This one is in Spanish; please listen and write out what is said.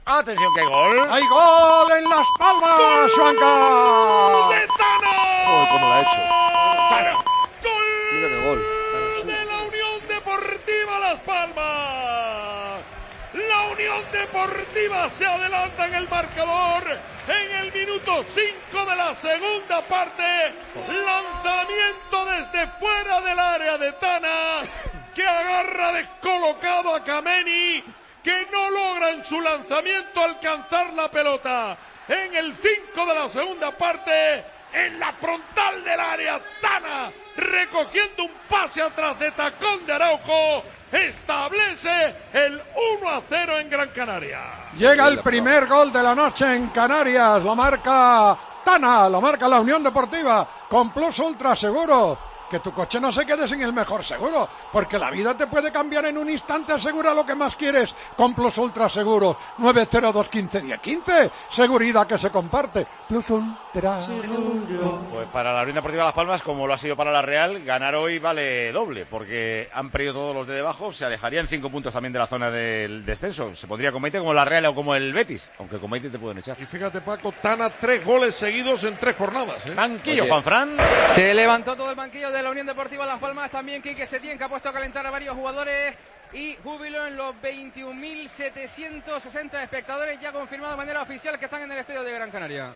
Atención que hay gol. ¡Hay gol en Las Palmas, Juanca! ¡De Tana! Uy, cómo lo ha hecho. ¡Tana! ¡Gol! Mira qué gol. De la Unión Deportiva Las Palmas. La Unión Deportiva se adelanta en el marcador en el minuto 5 de la segunda parte. Lanzamiento desde fuera del área de Tana, que agarra descolocado a Kameni, que no logra en su lanzamiento alcanzar la pelota. En el 5 de la segunda parte, en la frontal del área, Tana, recogiendo un pase atrás de tacón de Araujo, establece el 1-0 en Gran Canaria. Llega el primer gol de la noche en Canarias, lo marca Tana, lo marca la Unión Deportiva, con Plus Ultra Seguro. Que tu coche no se quede sin el mejor seguro, porque la vida te puede cambiar en un instante. Asegura lo que más quieres con Plus Ultra Seguro. 902-15-10-15. Seguridad que se comparte. Plus Ultra Seguro. Pues para la Unión Deportiva Las Palmas, como lo ha sido para la Real, ganar hoy vale doble, porque han perdido todos los de debajo, se alejarían 5 puntos también de la zona del descenso. Se pondría con 20 como la Real o como el Betis, aunque con 20 te pueden echar. Y fíjate, Paco, Tana 3 goles seguidos en 3 jornadas. Banquillo, Oye. Juanfran. Se levantó todo el banquillo de la Unión Deportiva Las Palmas, también Quique Setién, que ha puesto a calentar a varios jugadores, y júbilo en los 21.760 espectadores ya confirmado de manera oficial que están en el estadio de Gran Canaria.